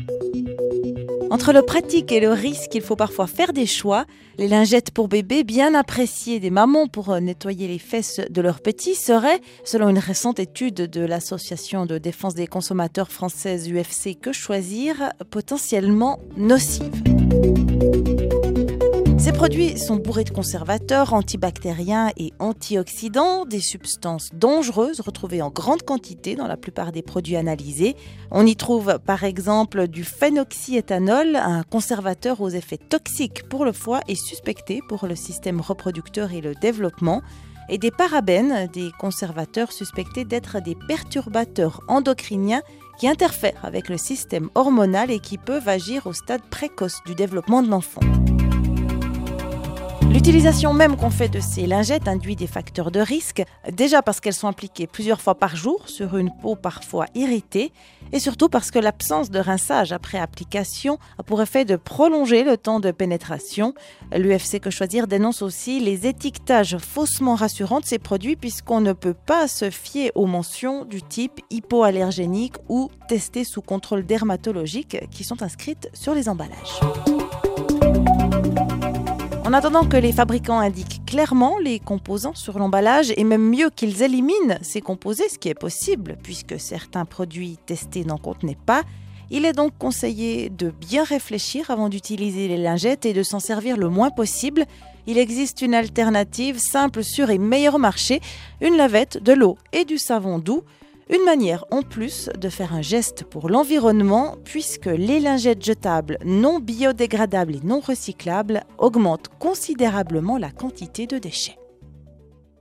Entre le pratique et le risque, il faut parfois faire des choix. Les lingettes pour bébés, bien appréciées des mamans pour nettoyer les fesses de leurs petits, seraient, selon une récente étude de l'Association de défense des consommateurs française UFC Que Choisir, potentiellement nocives. Ces produits sont bourrés de conservateurs, antibactériens et antioxydants, des substances dangereuses retrouvées en grande quantité dans la plupart des produits analysés. On y trouve par exemple du phénoxyéthanol, un conservateur aux effets toxiques pour le foie et suspecté pour le système reproducteur et le développement, et des parabènes, des conservateurs suspectés d'être des perturbateurs endocriniens qui interfèrent avec le système hormonal et qui peuvent agir au stade précoce du développement de l'enfant. L'utilisation même qu'on fait de ces lingettes induit des facteurs de risque, déjà parce qu'elles sont appliquées plusieurs fois par jour sur une peau parfois irritée, et surtout parce que l'absence de rinçage après application a pour effet de prolonger le temps de pénétration. L'UFC Que Choisir dénonce aussi les étiquetages faussement rassurants de ces produits puisqu'on ne peut pas se fier aux mentions du type hypoallergénique ou testé sous contrôle dermatologique qui sont inscrites sur les emballages. En attendant que les fabricants indiquent clairement les composants sur l'emballage et même mieux qu'ils éliminent ces composés, ce qui est possible puisque certains produits testés n'en contenaient pas, il est donc conseillé de bien réfléchir avant d'utiliser les lingettes et de s'en servir le moins possible. Il existe une alternative simple, sûre et meilleure au marché, une lavette, de l'eau et du savon doux. Une manière en plus de faire un geste pour l'environnement puisque les lingettes jetables non biodégradables et non recyclables augmentent considérablement la quantité de déchets.